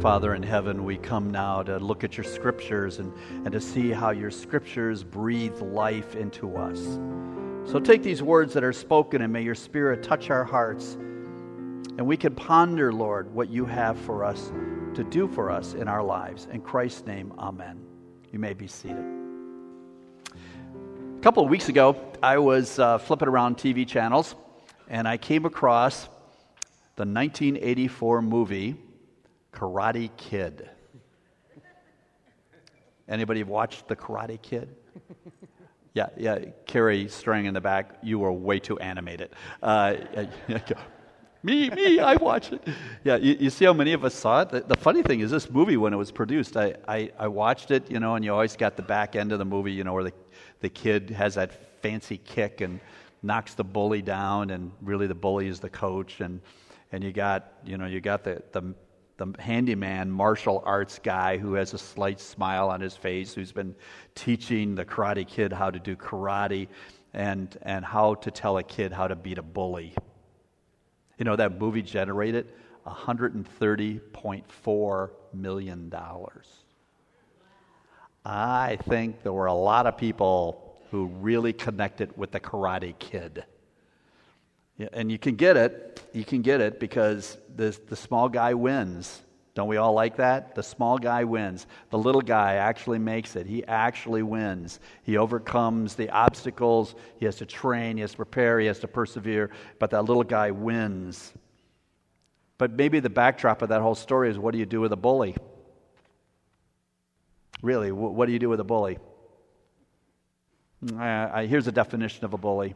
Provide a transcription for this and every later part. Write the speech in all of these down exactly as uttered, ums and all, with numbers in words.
Father in heaven, we come now to look at your scriptures and, and to see how your scriptures breathe life into us. So take these words that are spoken and may your Spirit touch our hearts, and we can ponder, Lord, what you have for us to do for us in our lives. In Christ's name, amen. You may be seated. A couple of weeks ago, I was uh, flipping around T V channels, and I came across the nineteen eighty-four movie Karate Kid. Anybody watched The Karate Kid? Yeah, yeah. Carrie Strang in the back, you were way too animated. Uh, me, me, I watched it. Yeah, you, you see how many of us saw it? The, the funny thing is, this movie, when it was produced, I, I, I watched it, you know, and you always got the back end of the movie, you know, where the, the kid has that fancy kick and knocks the bully down, and really the bully is the coach, and and you got, you know, you got the the the handyman martial arts guy who has a slight smile on his face, who's been teaching the Karate Kid how to do karate and and how to tell a kid how to beat a bully. You know, that movie generated one hundred thirty point four million dollars. I think there were a lot of people who really connected with the Karate Kid. Yeah, and you can get it, you can get it because the, the small guy wins. Don't we all like that? The small guy wins. The little guy actually makes it. He actually wins. He overcomes the obstacles. He has to train, he has to prepare, he has to persevere, but that little guy wins. But maybe the backdrop of that whole story is, what do you do with a bully? Really, what do you do with a bully? Uh, here's a definition of a bully.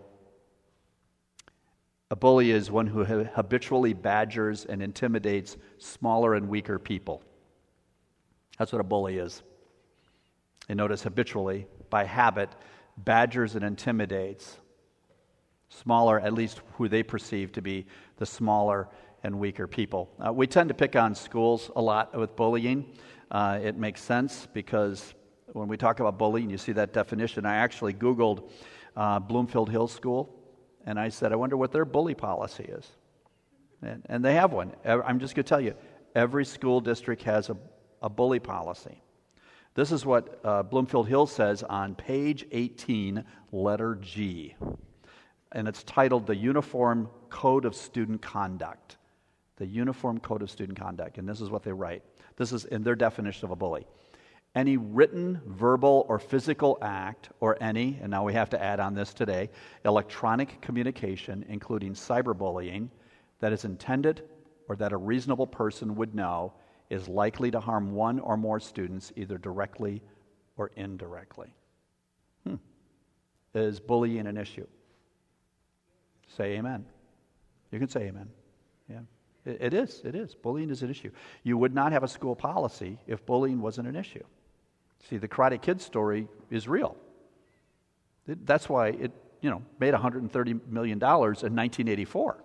A bully is one who habitually badgers and intimidates smaller and weaker people. That's what a bully is. And notice habitually, by habit, badgers and intimidates smaller, at least who they perceive to be the smaller and weaker people. Uh, we tend to pick on schools a lot with bullying. Uh, it makes sense because when we talk about bullying, you see that definition. I actually Googled uh, Bloomfield Hills School. And I said, I wonder what their bully policy is. And, and they have one. I'm just going to tell you, every school district has a, a bully policy. This is what uh, Bloomfield Hills says on page eighteen, letter G. And it's titled the Uniform Code of Student Conduct. The Uniform Code of Student Conduct. And this is what they write. This is in their definition of a bully. Any written, verbal, or physical act, or any, and now we have to add on this today, electronic communication, including cyberbullying, that is intended or that a reasonable person would know is likely to harm one or more students either directly or indirectly. Hmm. Is bullying an issue? Say amen. You can say amen. Yeah. It, it is. It is. Bullying is an issue. You would not have a school policy if bullying wasn't an issue. See, the Karate Kid story is real. It, that's why it, you know, made one hundred thirty million dollars in nineteen eighty-four.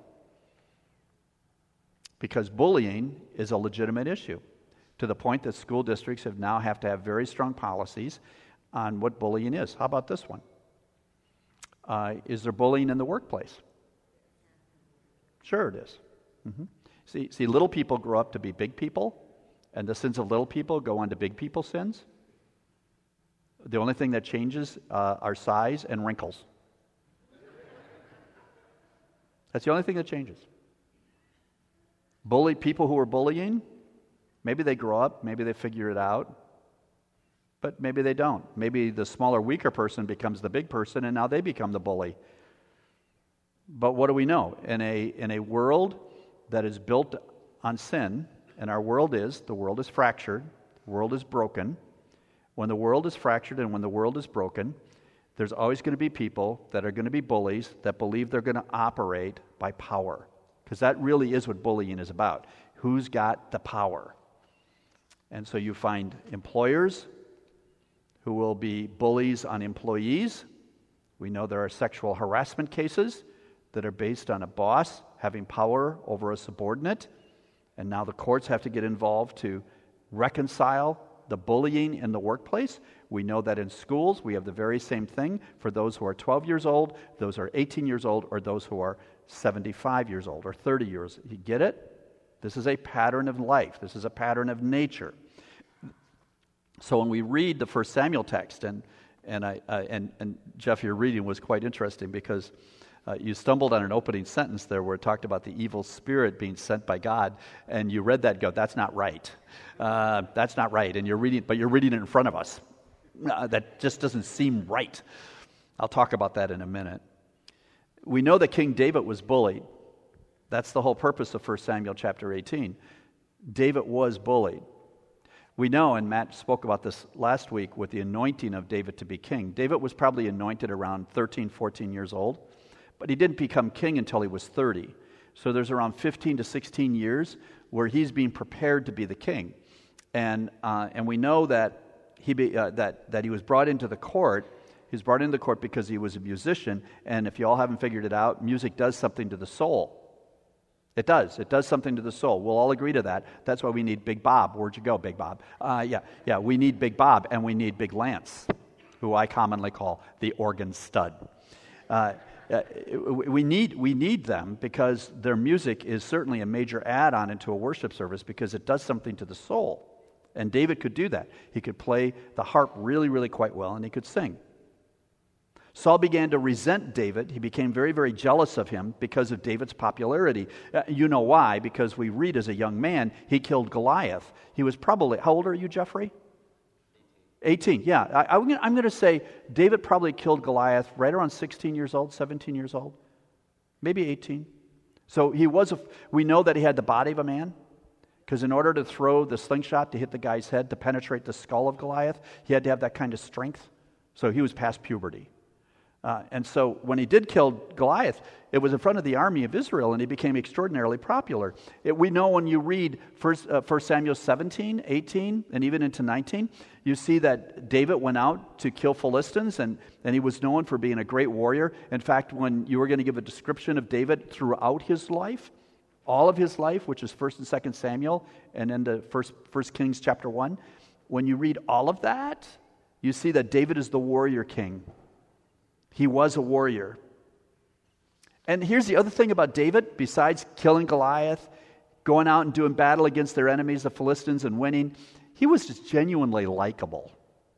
Because bullying is a legitimate issue, to the point that school districts have now have to have very strong policies on what bullying is. How about this one? Uh, is there bullying in the workplace? Sure it is. Mm-hmm. See, see, little people grow up to be big people, and the sins of little people go on to big people's sins. The only thing that changes uh, are size and wrinkles. That's the only thing that changes. Bully people who are bullying, maybe they grow up, maybe they figure it out, but maybe they don't. Maybe the smaller, weaker person becomes the big person, and now they become the bully. But what do we know? In a in a world that is built on sin, and our world is, the world is fractured, the world is broken. When the world is fractured and when the world is broken, there's always going to be people that are going to be bullies that believe they're going to operate by power. Because that really is what bullying is about. Who's got the power? And so you find employers who will be bullies on employees. We know there are sexual harassment cases that are based on a boss having power over a subordinate, and now the courts have to get involved to reconcile the bullying in the workplace. We know that in schools we have the very same thing for those who are twelve years old, those who are eighteen years old, or those who are seventy-five years old or thirty years. You get it? This is a pattern of life. This is a pattern of nature. So when we read the First Samuel text, and and I uh, and and Jeff, your reading was quite interesting because uh, you stumbled on an opening sentence there where it talked about the evil spirit being sent by God, and you read that and go, that's not right. Uh, that's not right. And you're reading, but you're reading it in front of us. Uh, that just doesn't seem right. I'll talk about that in a minute. We know that King David was bullied. That's the whole purpose of First Samuel chapter eighteen. David was bullied. We know, and Matt spoke about this last week with the anointing of David to be king. David was probably anointed around thirteen, fourteen years old, but he didn't become king until he was thirty. So there's around fifteen to sixteen years where he's being prepared to be the king. And uh, and we know that he be, uh, that that he was brought into the court. He was brought into the court because he was a musician, and if you all haven't figured it out, music does something to the soul. It does. It does something to the soul. We'll all agree to that. That's why we need Big Bob. Where'd you go, Big Bob? Uh, yeah, yeah. We need Big Bob, and we need Big Lance, who I commonly call the organ stud. Uh, we need we need them because their music is certainly a major add-on into a worship service because it does something to the soul. And David could do that. He could play the harp really, really quite well, and he could sing. Saul began to resent David. He became very, very jealous of him because of David's popularity. Uh, you know why? Because we read as a young man, he killed Goliath. He was probably, how old are you, Jeffrey? eighteen, yeah. I, I'm going to say David probably killed Goliath right around sixteen years old, seventeen years old, maybe eighteen. So he was, a, we know that he had the body of a man, because in order to throw the slingshot to hit the guy's head, to penetrate the skull of Goliath, he had to have that kind of strength. So he was past puberty. Uh, and so when he did kill Goliath, it was in front of the army of Israel, and he became extraordinarily popular. It, we know when you read First, uh, First Samuel seventeen, eighteen, and even into nineteen, you see that David went out to kill Philistines, and, and he was known for being a great warrior. In fact, when you were going to give a description of David throughout his life, all of his life, which is First and Second Samuel, and then the First, First Kings chapter one, when you read all of that, you see that David is the warrior king. He was a warrior. And here's the other thing about David, besides killing Goliath, going out and doing battle against their enemies, the Philistines, and winning, he was just genuinely likable.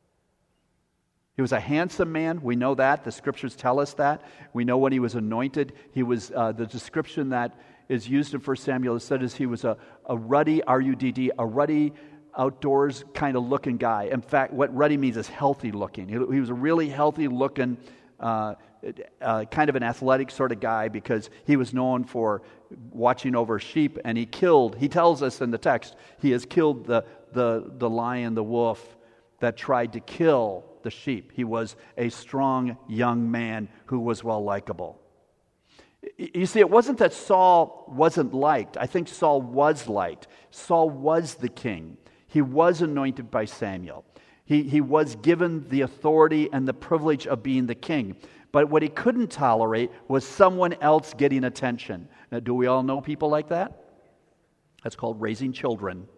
He was a handsome man. We know that. The scriptures tell us that. We know when he was anointed, he was, uh, the description that is used in First Samuel, it said is he was a, a ruddy, R U D D, a ruddy, outdoors kind of looking guy. In fact, what ruddy means is healthy looking. He, he was a really healthy looking Uh, uh, kind of an athletic sort of guy because he was known for watching over sheep, and he killed, he tells us in the text, he has killed the, the, the lion, the wolf that tried to kill the sheep. He was a strong young man who was well likable. You see, it wasn't that Saul wasn't liked. I think Saul was liked. Saul was the king. He was anointed by Samuel. He, he was given the authority and the privilege of being the king. But what he couldn't tolerate was someone else getting attention. Now, do we all know people like that? That's called raising children.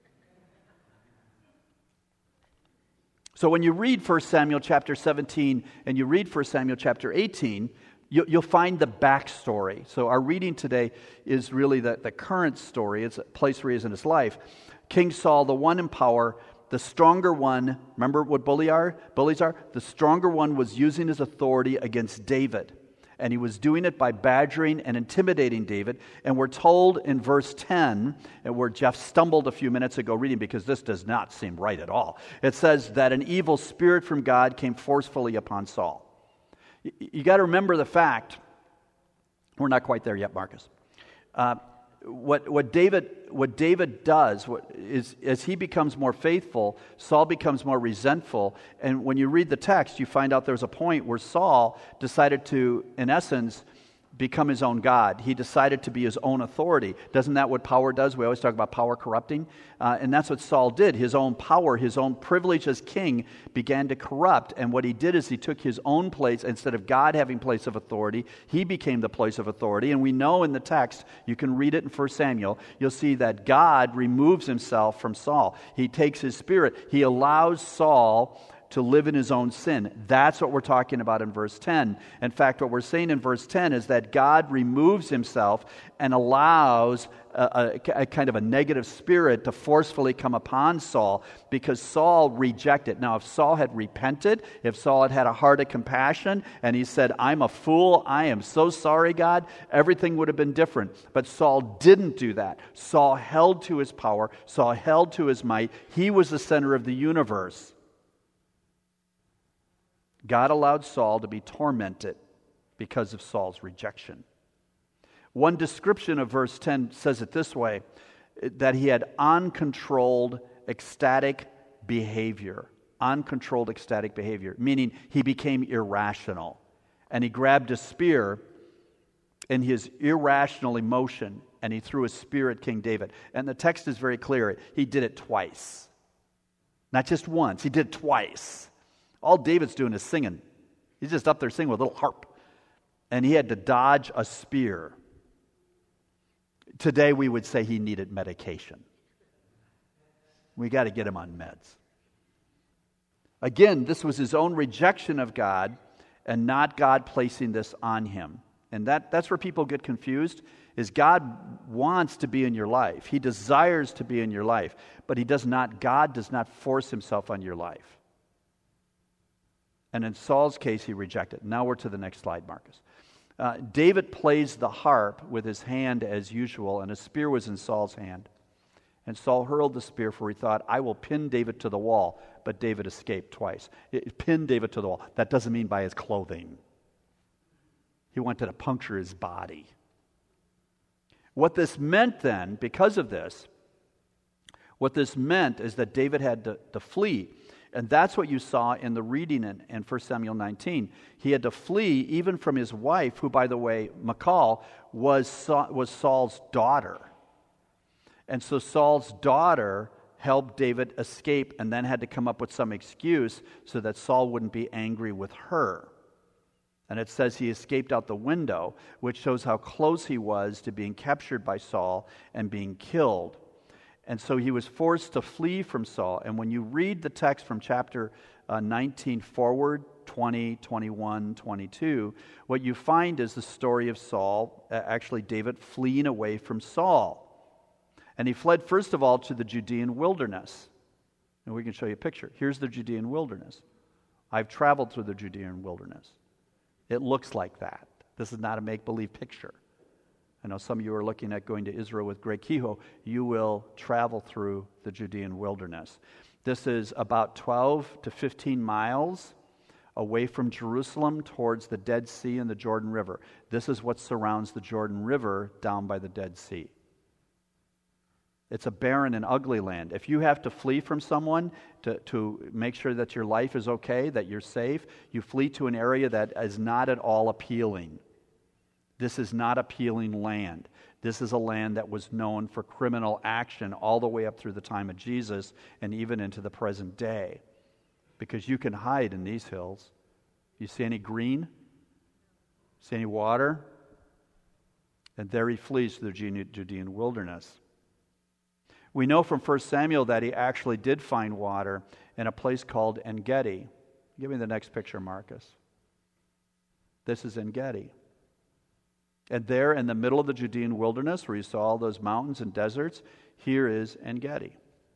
So when you read First Samuel chapter seventeen and you read First Samuel chapter eighteen, you, you'll find the backstory. So our reading today is really the, the current story. It's a place where he is in his life. King Saul, the one in power, the stronger one, remember what bully are? bullies are? The stronger one was using his authority against David. And he was doing it by badgering and intimidating David. And we're told in verse ten, and where Jeff stumbled a few minutes ago reading, because this does not seem right at all. It says that an evil spirit from God came forcefully upon Saul. You, you got to remember the fact, we're not quite there yet, Marcus. Uh, What what David what David does what, is as he becomes more faithful, Saul becomes more resentful. And when you read the text, you find out there's a point where Saul decided to, in essence, become his own God. He decided to be his own authority. Doesn't that what power does? We always talk about power corrupting. Uh, and that's what Saul did. His own power, his own privilege as king began to corrupt. And what he did is he took his own place. Instead of God having place of authority, he became the place of authority. And we know in the text, you can read it in First Samuel, you'll see that God removes himself from Saul. He takes his spirit. He allows Saul to live in his own sin. That's what we're talking about in verse ten. In fact, what we're saying in verse ten is that God removes himself and allows a, a, a kind of a negative spirit to forcefully come upon Saul because Saul rejected. Now, if Saul had repented, if Saul had had a heart of compassion and he said, I'm a fool, I am so sorry, God, everything would have been different. But Saul didn't do that. Saul held to his power. Saul held to his might. He was the center of the universe. God allowed Saul to be tormented because of Saul's rejection. One description of verse ten says it this way, that he had uncontrolled ecstatic behavior. Uncontrolled ecstatic behavior, meaning he became irrational. And he grabbed a spear in his irrational emotion, and he threw a spear at King David. And the text is very clear. He did it twice. Not just once, he did it twice. All David's doing is singing. He's just up there singing with a little harp. And he had to dodge a spear. Today we would say he needed medication. We got to get him on meds. Again, this was his own rejection of God and not God placing this on him. And that, that's where people get confused, is God wants to be in your life. He desires to be in your life. But he does not, God does not force himself on your life. And in Saul's case, he rejected. Now we're to the next slide, Marcus. Uh, David plays the harp with his hand as usual, and a spear was in Saul's hand. And Saul hurled the spear, for he thought, I will pin David to the wall. But David escaped twice. It pinned David to the wall. That doesn't mean by his clothing. He wanted to puncture his body. What this meant then, because of this, what this meant is that David had to, to flee. And that's what you saw in the reading in, in First Samuel nineteen. He had to flee even from his wife, who, by the way, Michal, was, Sa- was Saul's daughter. And so Saul's daughter helped David escape and then had to come up with some excuse so that Saul wouldn't be angry with her. And it says he escaped out the window, which shows how close he was to being captured by Saul and being killed. And so he was forced to flee from Saul. And when you read the text from chapter uh, nineteen forward, twenty, twenty-one, twenty-two, what you find is the story of Saul, uh, actually David fleeing away from Saul. And he fled first of all to the Judean wilderness. And we can show you a picture. Here's the Judean wilderness. I've traveled through the Judean wilderness. It looks like that. This is not a make-believe picture. I know some of you are looking at going to Israel with Greg Kehoe. You will travel through the Judean wilderness. This is about twelve to fifteen miles away from Jerusalem towards the Dead Sea and the Jordan River. This is what surrounds the Jordan River down by the Dead Sea. It's a barren and ugly land. If you have to flee from someone to, to make sure that your life is okay, that you're safe, you flee to an area that is not at all appealing. This is not appealing land. This is a land that was known for criminal action all the way up through the time of Jesus and even into the present day. Because you can hide in these hills. You see any green? See any water? And there he flees to the Judean wilderness. We know from First Samuel that he actually did find water in a place called En-Gedi. Give me the next picture, Marcus. This is En-Gedi. And there in the middle of the Judean wilderness, where you saw all those mountains and deserts, here is En-Gedi.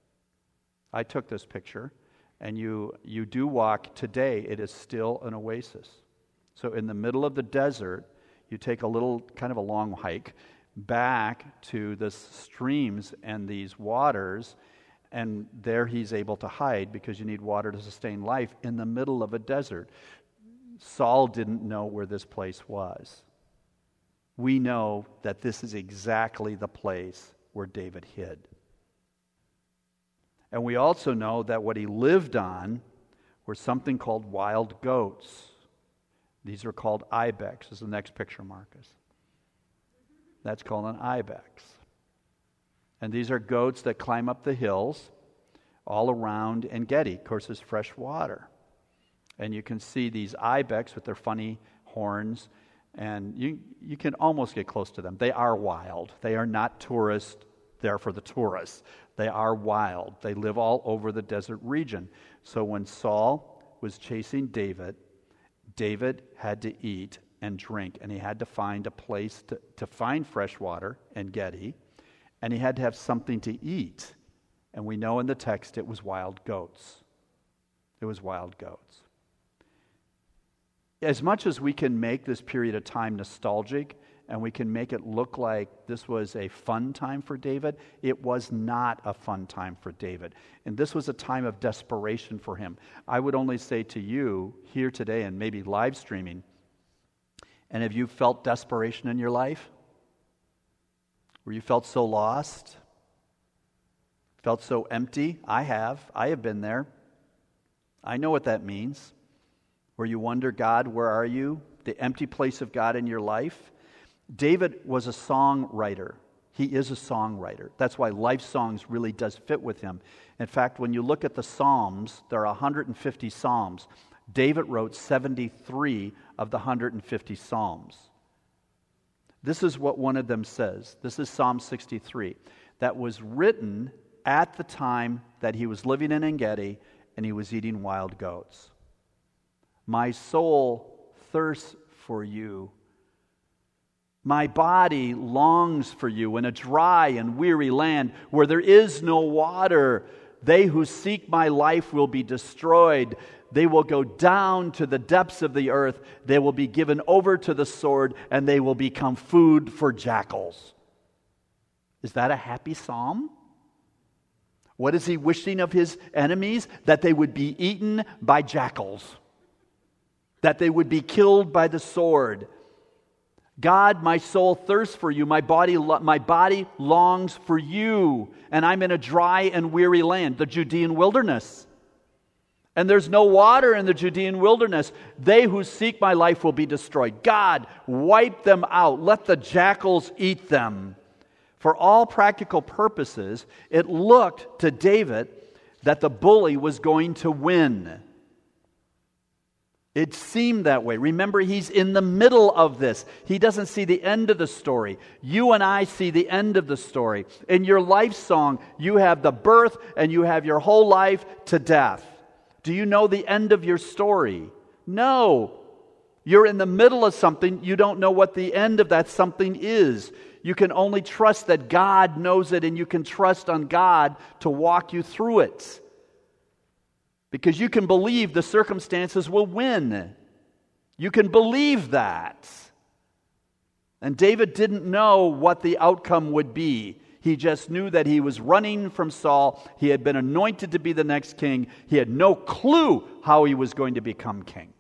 I took this picture, and you, you do walk today. It is still an oasis. So in the middle of the desert, you take a little, kind of a long hike, back to the streams and these waters, and there he's able to hide because you need water to sustain life in the middle of a desert. Saul didn't know where this place was. We know that this is exactly the place where David hid. And we also know that what he lived on were something called wild goats. These are called ibex. This is the next picture, Marcus. That's called an ibex. And these are goats that climb up the hills all around En-Gedi. Of course, there's fresh water. And you can see these ibex with their funny horns, and you you can almost get close to them. They are wild. They are not tourists there for the tourists. They are wild. They live all over the desert region. So when Saul was chasing David, David had to eat and drink, and he had to find a place to, to find fresh water, En-Gedi, and he had to have something to eat. And we know in the text it was wild goats. It was wild goats. As much as we can make this period of time nostalgic, and we can make it look like this was a fun time for David, it was not a fun time for David. And this was a time of desperation for him. I would only say to you here today, and maybe live streaming, and have you felt desperation in your life? Where you felt so lost? Felt so empty? I have. I have been there. I know what that means. Where you wonder, God, where are you? The empty place of God in your life. David was a songwriter. He is a songwriter. That's why Life Songs really does fit with him. In fact, when you look at the Psalms, there are one hundred fifty Psalms. David wrote seventy-three of the one hundred fifty Psalms. This is what one of them says. This is Psalm sixty-three. That was written at the time that he was living in En-Gedi and he was eating wild goats. My soul thirsts for you. My body longs for you in a dry and weary land where there is no water. They who seek my life will be destroyed. They will go down to the depths of the earth. They will be given over to the sword, and they will become food for jackals. Is that a happy psalm? What is he wishing of his enemies? That they would be eaten by jackals. That they would be killed by the sword. God, my soul thirsts for you. My body, my body longs for you. And I'm in a dry and weary land, the Judean wilderness. And there's no water in the Judean wilderness. They who seek my life will be destroyed. God, wipe them out. Let the jackals eat them. For all practical purposes, it looked to David that the bully was going to win. It seemed that way. Remember, he's in the middle of this. He doesn't see the end of the story. You and I see the end of the story. In your life song, you have the birth and you have your whole life to death. Do you know the end of your story? No. You're in the middle of something. You don't know what the end of that something is. You can only trust that God knows it, and you can trust on God to walk you through it. Because you can believe the circumstances will win. You can believe that. And David didn't know what the outcome would be. He just knew that he was running from Saul. He had been anointed to be the next king. He had no clue how he was going to become king.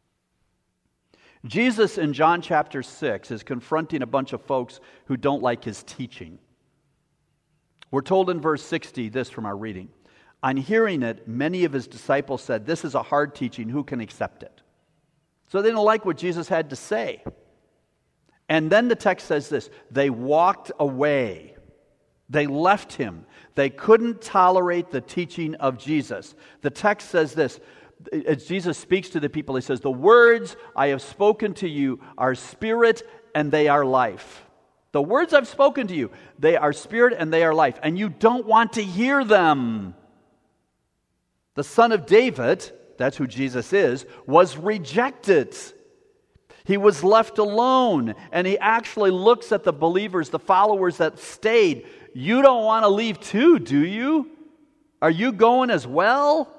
Jesus in John chapter six is confronting a bunch of folks who don't like his teaching. We're told in verse sixty this from our reading. On hearing it, many of his disciples said, "This is a hard teaching. Who can accept it?" So they didn't like what Jesus had to say. And then the text says this: they walked away. They left him. They couldn't tolerate the teaching of Jesus. The text says this: as Jesus speaks to the people, he says, "The words I have spoken to you are spirit and they are life." The words I've spoken to you, they are spirit and they are life. And you don't want to hear them. The Son of David, that's who Jesus is, was rejected. He was left alone. And he actually looks at the believers, the followers that stayed. You don't want to leave too, do you? Are you going as well?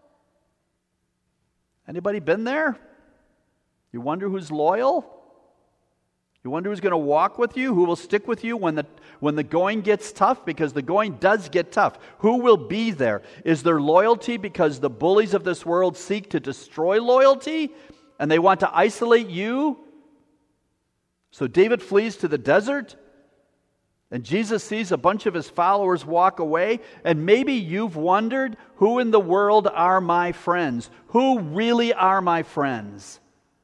Anybody been there? You wonder who's loyal? You wonder who's going to walk with you? Who will stick with you when the when the going gets tough? Because the going does get tough. Who will be there? Is there loyalty because the bullies of this world seek to destroy loyalty and they want to isolate you? So David flees to the desert, and Jesus sees a bunch of his followers walk away, and maybe you've wondered, who in the world are my friends? Who really are my friends?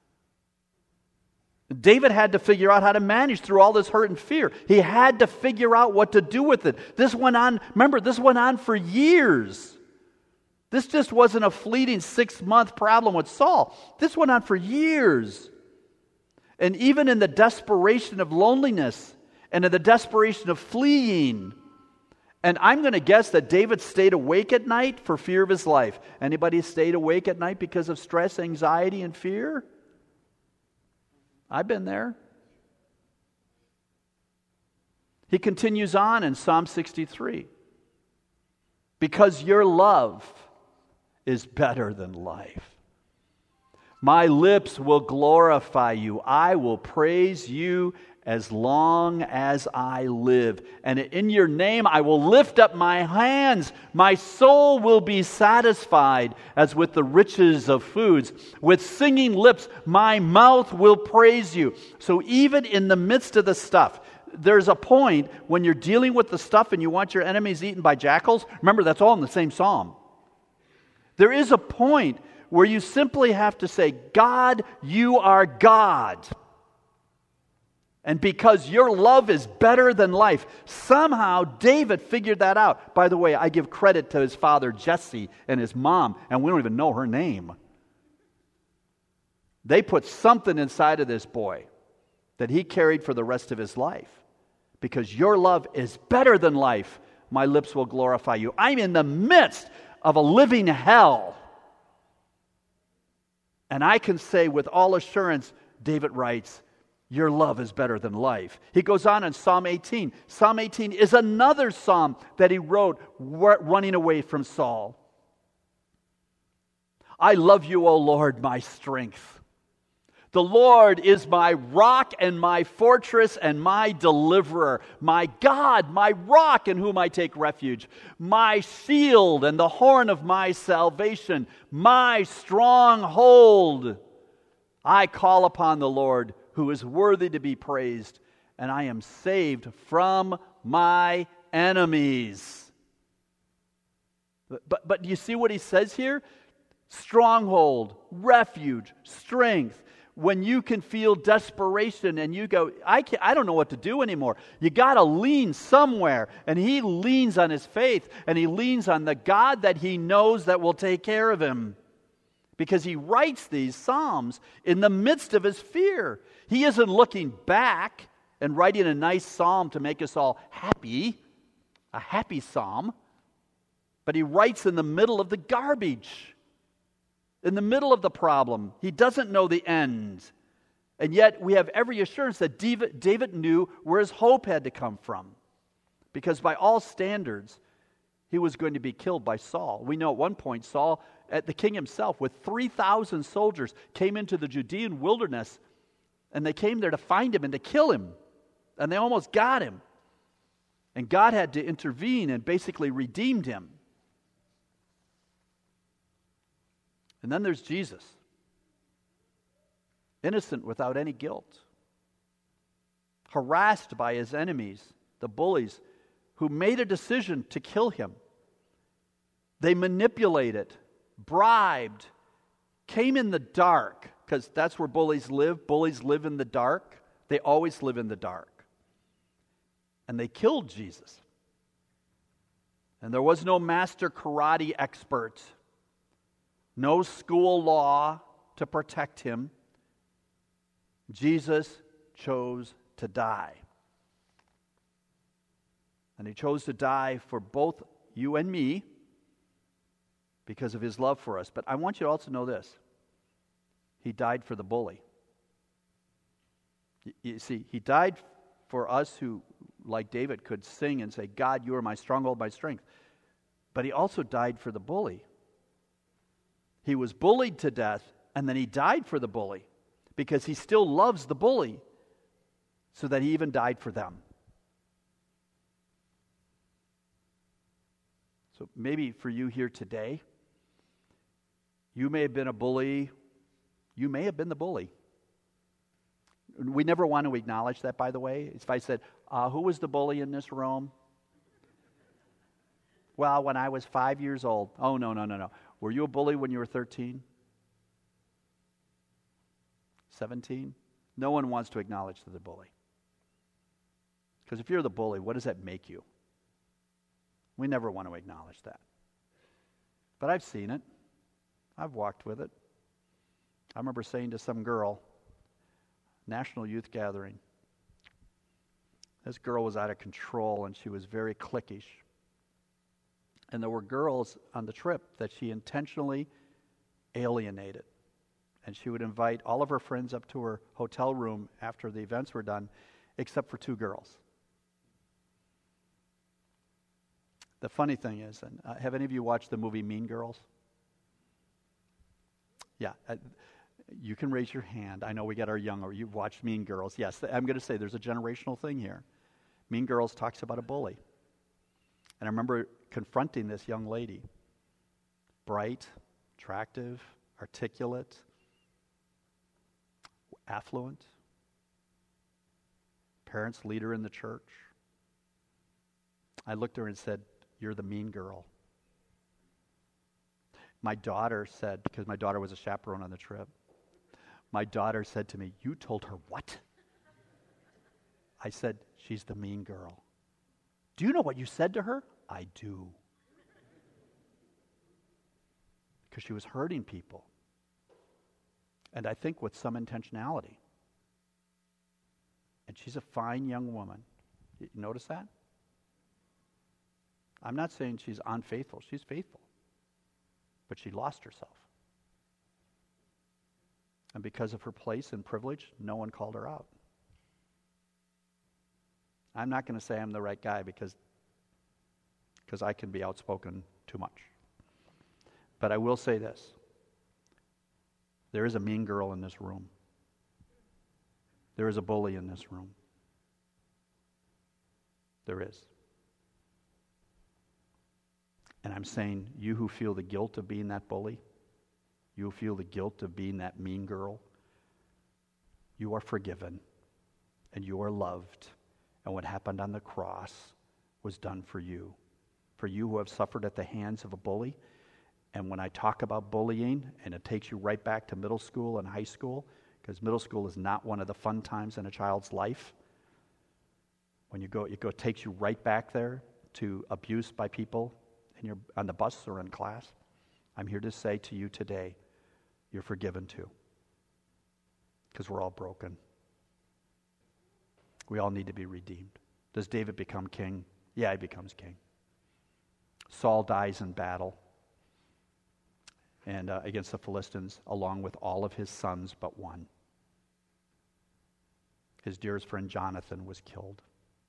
David had to figure out how to manage through all this hurt and fear. He had to figure out what to do with it. This went on, remember, this went on for years. This just wasn't a fleeting six-month problem with Saul. This went on for years. And even in the desperation of loneliness, and in the desperation of fleeing, And I'm going to guess that David stayed awake at night for fear of his life. Anybody stayed awake at night because of stress, anxiety, and fear? I've been there. He continues on in Psalm sixty-three. Because your love is better than life. My lips will glorify you. I will praise you as long as I live. And in your name I will lift up my hands. My soul will be satisfied as with the riches of foods. With singing lips, my mouth will praise you. So even in the midst of the stuff, there's a point when you're dealing with the stuff and you want your enemies eaten by jackals. Remember, that's all in the same psalm. There is a point where you simply have to say, God, you are God. And because your love is better than life, somehow David figured that out. By the way, I give credit to his father Jesse and his mom, and we don't even know her name. They put something inside of this boy that he carried for the rest of his life. Because your love is better than life, my lips will glorify you. I'm in the midst of a living hell. And I can say with all assurance, David writes, your love is better than life. He goes on in Psalm eighteen. Psalm eighteen is another psalm that he wrote running away from Saul. I love you, O Lord, my strength. The Lord is my rock and my fortress and my deliverer, my God, my rock in whom I take refuge, my shield and the horn of my salvation, my stronghold. I call upon the Lord who is worthy to be praised, and I am saved from my enemies. But, but, but do you see what he says here? Stronghold, refuge, strength. When you can feel desperation and you go, I can't, I don't know what to do anymore. You got to lean somewhere. And he leans on his faith, and he leans on the God that he knows that will take care of him. Because he writes these psalms in the midst of his fear. He isn't looking back and writing a nice psalm to make us all happy, a happy psalm. But he writes in the middle of the garbage. In the middle of the problem. He doesn't know the end. And yet we have every assurance that David, David knew where his hope had to come from. Because by all standards, he was going to be killed by Saul. We know at one point Saul, at the king himself, with three thousand soldiers, came into the Judean wilderness, and they came there to find him and to kill him. And they almost got him. And God had to intervene and basically redeemed him. And then there's Jesus, innocent without any guilt, harassed by his enemies, the bullies, who made a decision to kill him. They manipulated, bribed, came in the dark, because that's where bullies live. Bullies live in the dark. They always live in the dark. And they killed Jesus. And there was no master karate expert, no school law to protect him. Jesus chose to die. And he chose to die for both you and me because of his love for us. But I want you to also know this. He died for the bully. You, you see, he died for us who, like David, could sing and say, God, you are my stronghold, my strength. But he also died for the bully. He was bullied to death, and then he died for the bully because he still loves the bully, so that he even died for them. So maybe for you here today, you may have been a bully. You may have been the bully. We never want to acknowledge that, by the way. If I said, uh, who was the bully in this room? Well, when I was five years old. Oh, no, no, no, no. Were you a bully when you were thirteen? seventeen? No one wants to acknowledge the bully. Because if you're the bully, what does that make you? We never want to acknowledge that. But I've seen it. I've walked with it. I remember saying to some girl, National Youth Gathering, this girl was out of control and she was very cliquish. And there were girls on the trip that she intentionally alienated. And she would invite all of her friends up to her hotel room after the events were done, except for two girls. The funny thing is, and uh, have any of you watched the movie Mean Girls? Yeah. Uh, you can raise your hand. I know we got our younger. You've watched Mean Girls. Yes, I'm going to say there's a generational thing here. Mean Girls talks about a bully. And I remember confronting this young lady. Bright, attractive, articulate, affluent, parents, leader in the church. I looked at her and said, "You're the mean girl." My daughter said, because my daughter was a chaperone on the trip, my daughter said to me, "You told her what?" I said, "She's the mean girl." "Do you know what you said to her?" "I do." Because she was hurting people. And I think with some intentionality. And she's a fine young woman. You notice that? I'm not saying she's unfaithful. She's faithful. But she lost herself. And because of her place and privilege, no one called her out. I'm not going to say I'm the right guy because, because I can be outspoken too much. But I will say this. There is a mean girl in this room. There is a bully in this room. There is. And I'm saying, you who feel the guilt of being that bully, you who feel the guilt of being that mean girl, you are forgiven and you are loved. And what happened on the cross was done for you. For you who have suffered at the hands of a bully. And when I talk about bullying, and it takes you right back to middle school and high school, because middle school is not one of the fun times in a child's life. When you go, it go, it takes you right back there to abuse by people and you're on the bus or in class. I'm here to say to you today, you're forgiven too. Because we're all broken. We all need to be redeemed. Does David become king? Yeah, he becomes king. Saul dies in battle and uh, against the Philistines, along with all of his sons but one. His dearest friend Jonathan was killed.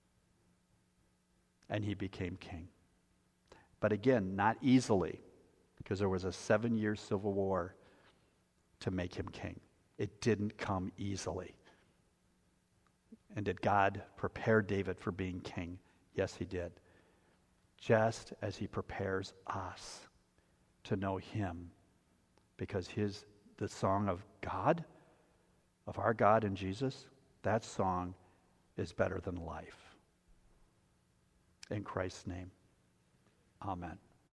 And he became king. But again, not easily, because there was a seven-year civil war to make him king. It didn't come easily. And did God prepare David for being king? Yes, he did. Just as he prepares us to know him. Because his the song of God, of our God and Jesus, that song is better than life. In Christ's name, amen.